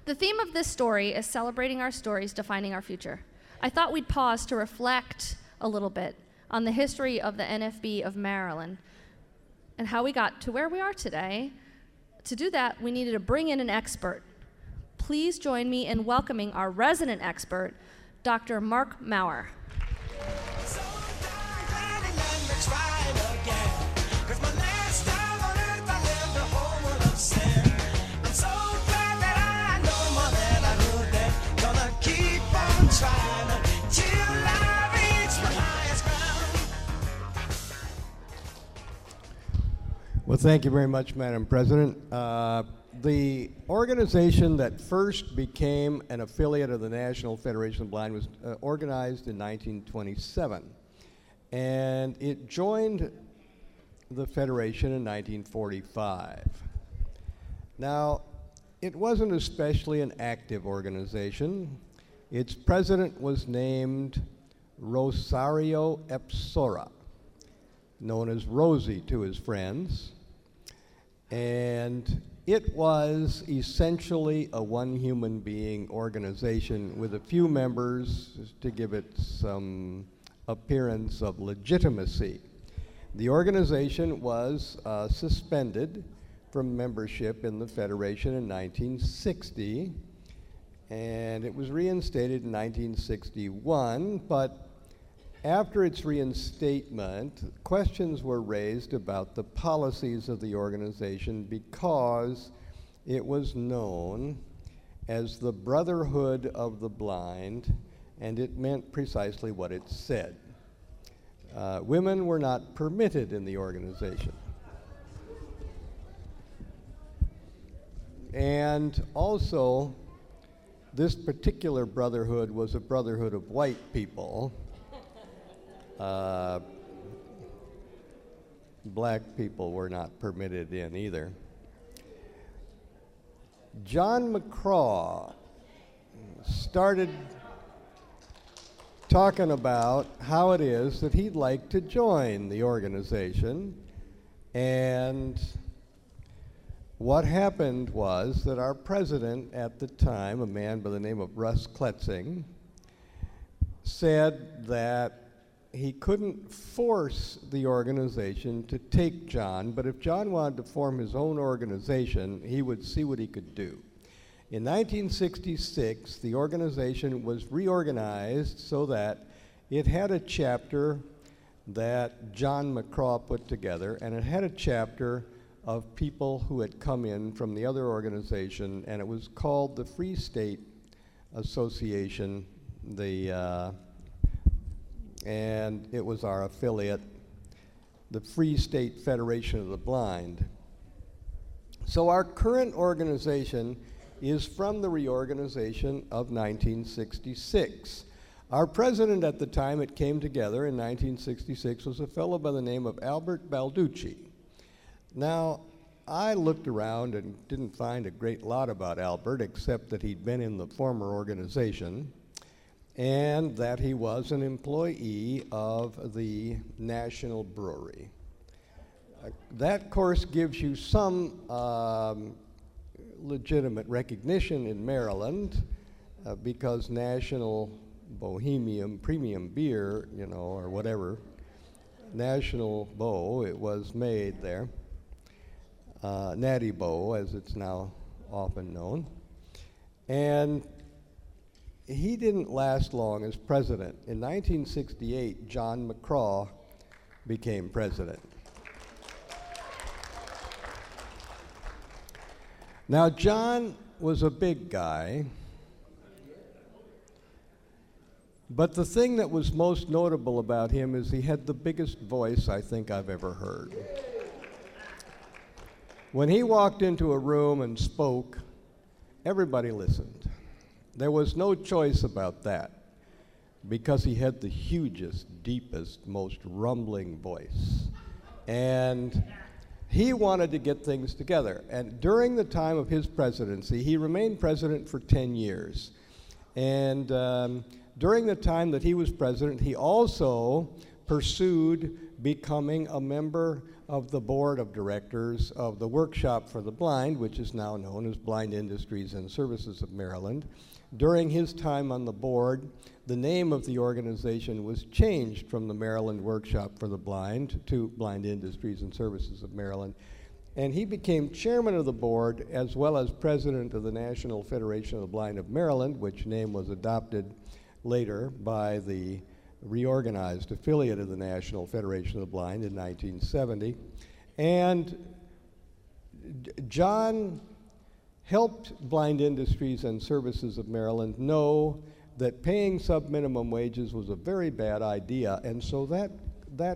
The theme of this story is celebrating our stories, defining our future. I thought we'd pause to reflect a little bit on the history of the NFB of Maryland and how we got to where we are today. To do that, we needed to bring in an expert. Please join me in welcoming our resident expert, Dr. Mark Maurer. Well, thank you very much, Madam President. The organization that first became an affiliate of the National Federation of the Blind was organized in 1927, and it joined the Federation in 1945. Now, it wasn't especially an active organization. Its president was named Rosario Epsora, known as Rosie to his friends, and it was essentially a one human being organization with a few members to give it some appearance of legitimacy. The organization was suspended from membership in the Federation in 1960, and it was reinstated in 1961, but after its reinstatement, questions were raised about the policies of the organization because it was known as the Brotherhood of the Blind, and it meant precisely what it said. Women were not permitted in the organization. And also, this particular brotherhood was a brotherhood of white people. Black people were not permitted in either. John McCraw started talking about how it is that he'd like to join the organization, and what happened was that our president at the time, a man by the name of Russ Kletzing, said that he couldn't force the organization to take John, but if John wanted to form his own organization, he would see what he could do. In 1966, the organization was reorganized so that it had a chapter that John McCraw put together, and it had a chapter of people who had come in from the other organization, and it was called the Free State Association, and it was our affiliate, the Free State Federation of the Blind. So our current organization is from the reorganization of 1966. Our president at the time it came together in 1966 was a fellow by the name of Albert Balducci. Now, I looked around and didn't find a great lot about Albert, except that he'd been in the former organization, and that he was an employee of the National Brewery. That course gives you some legitimate recognition in Maryland because National Bohemian Premium Beer, or whatever, National Bow, it was made there, Natty Bow as it's now often known, and he didn't last long as president. In 1968, John McCraw became president. Now, John was a big guy, but the thing that was most notable about him is he had the biggest voice I think I've ever heard. When he walked into a room and spoke, everybody listened. There was no choice about that because he had the hugest, deepest, most rumbling voice. And he wanted to get things together. And during the time of his presidency, he remained president for 10 years. And during the time that he was president, he also pursued becoming a member of the board of directors of the Workshop for the Blind, which is now known as Blind Industries and Services of Maryland. During his time on the board, the name of the organization was changed from the Maryland Workshop for the Blind to Blind Industries and Services of Maryland. And he became chairman of the board as well as president of the National Federation of the Blind of Maryland, which name was adopted later by the reorganized affiliate of the National Federation of the Blind in 1970. And John helped Blind Industries and Services of Maryland know that paying sub-minimum wages was a very bad idea, and so that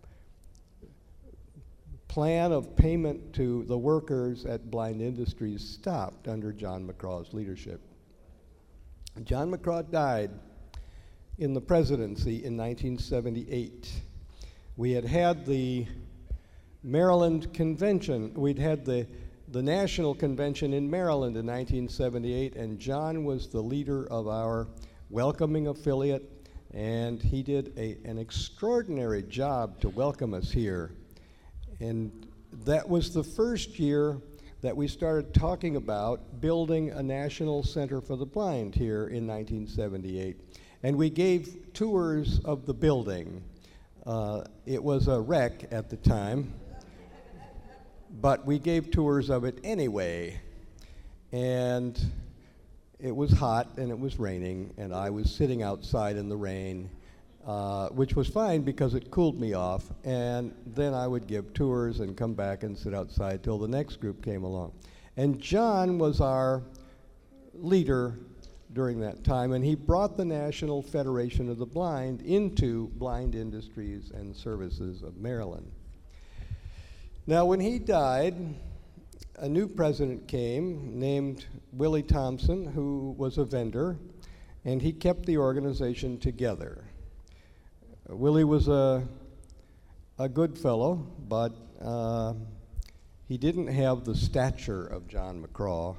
plan of payment to the workers at Blind Industries stopped under John McCraw's leadership. John McCraw died in the presidency in 1978. We had the Maryland Convention, we'd had the National Convention in Maryland in 1978, and John was the leader of our welcoming affiliate, and he did an extraordinary job to welcome us here. And that was the first year that we started talking about building a National Center for the Blind here in 1978. And we gave tours of the building. It was a wreck at the time, but we gave tours of it anyway. And it was hot and it was raining, and I was sitting outside in the rain, which was fine because it cooled me off. And then I would give tours and come back and sit outside till the next group came along. And John was our leader during that time, and he brought the National Federation of the Blind into Blind Industries and Services of Maryland. Now, when he died, a new president came named Willie Thompson, who was a vendor, and he kept the organization together. Willie was a good fellow, but he didn't have the stature of John McCraw.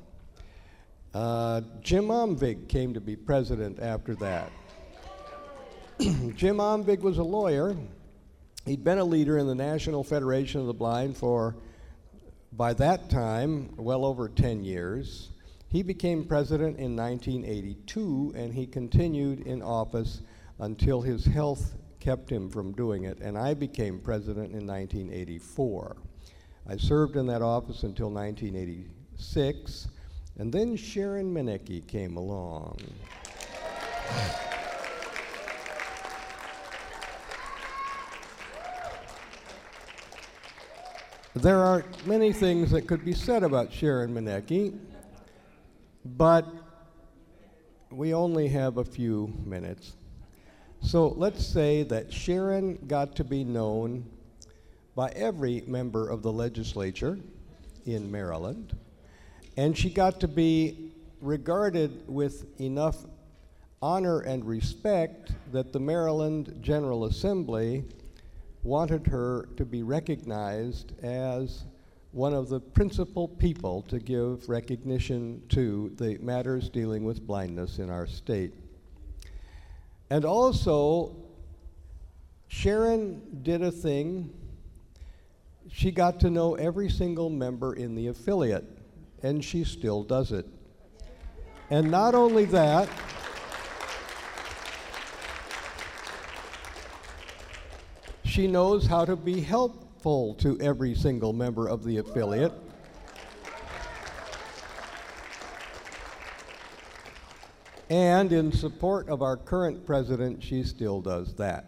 Jim Omvig came to be president after that. Jim Omvig was a lawyer. He'd been a leader in the National Federation of the Blind for, by that time, well over 10 years. He became president in 1982, and he continued in office until his health kept him from doing it, and I became president in 1984. I served in that office until 1986, and then Sharon Minneke came along. There are many things that could be said about Sharon Minneke, but we only have a few minutes. So let's say that Sharon got to be known by every member of the legislature in Maryland, and she got to be regarded with enough honor and respect that the Maryland General Assembly wanted her to be recognized as one of the principal people to give recognition to the matters dealing with blindness in our state. And also, Sharon did a thing. She got to know every single member in the affiliate, and she still does it. And not only that, she knows how to be helpful to every single member of the affiliate. And in support of our current president, she still does that.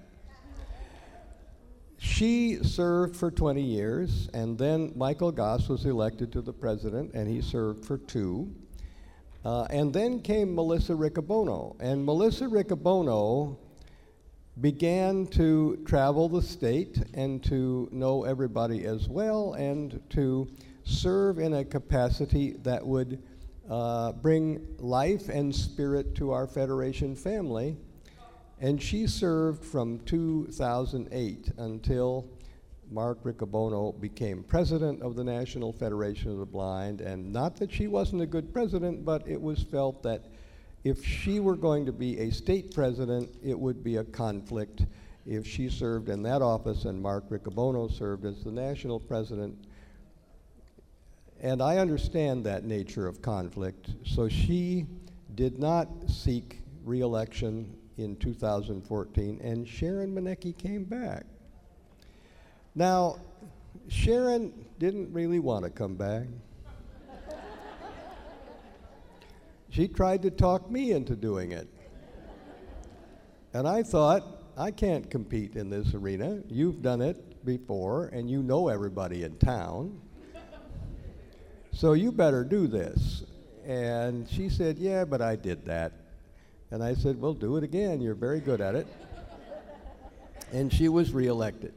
She served for 20 years, and then Michael Goss was elected to the president, and he served for 2. And then came Melissa Riccobono, and Melissa Riccobono began to travel the state and to know everybody as well, and to serve in a capacity that would bring life and spirit to our Federation family. And she served from 2008 until Mark Riccobono became president of the National Federation of the Blind. And not that she wasn't a good president, but it was felt that if she were going to be a state president, it would be a conflict, if she served in that office and Mark Riccobono served as the national president. And I understand that nature of conflict, so she did not seek re-election in 2014, and Sharon Manecki came back. Now, Sharon didn't really want to come back. She tried to talk me into doing it. And I thought, I can't compete in this arena. You've done it before, and you know everybody in town. So you better do this. And she said, yeah, but I did that. And I said, well, do it again. You're very good at it. And she was reelected.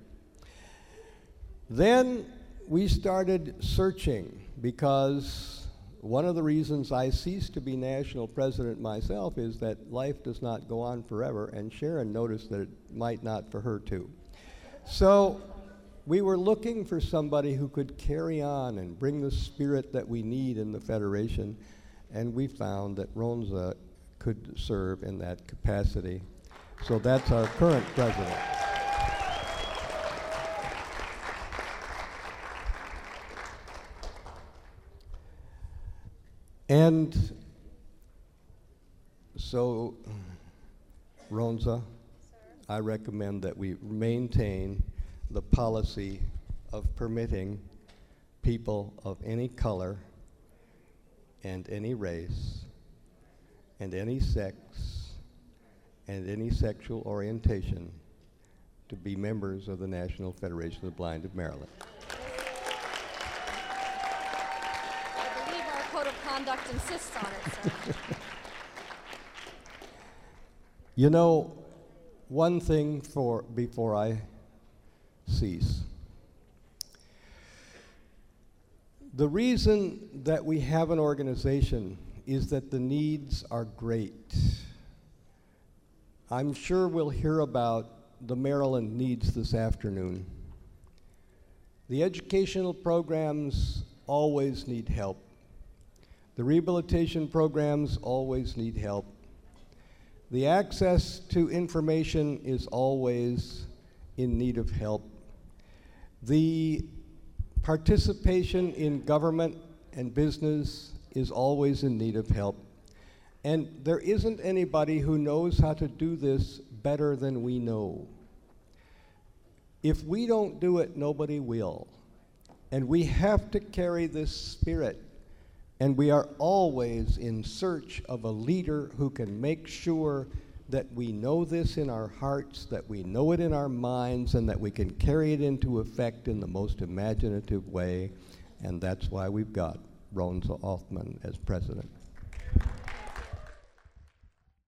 Then we started searching, because one of the reasons I ceased to be national president myself is that life does not go on forever, and Sharon noticed that it might not for her too. So we were looking for somebody who could carry on and bring the spirit that we need in the Federation, and we found that Ronza could serve in that capacity. So that's our current president. And so, Ronza, I recommend that we maintain the policy of permitting people of any color and any race and any sex and any sexual orientation to be members of the National Federation of the Blind of Maryland. I believe our code of conduct insists on it, sir. You know, one thing before I cease. The reason that we have an organization is that the needs are great. I'm sure we'll hear about the Maryland needs this afternoon. The educational programs always need help. The rehabilitation programs always need help. The access to information is always in need of help. The participation in government and business is always in need of help. And there isn't anybody who knows how to do this better than we know. If we don't do it, nobody will. And we have to carry this spirit. And we are always in search of a leader who can make sure that we know this in our hearts, that we know it in our minds, and that we can carry it into effect in the most imaginative way. And that's why we've got Ronza Altman as president.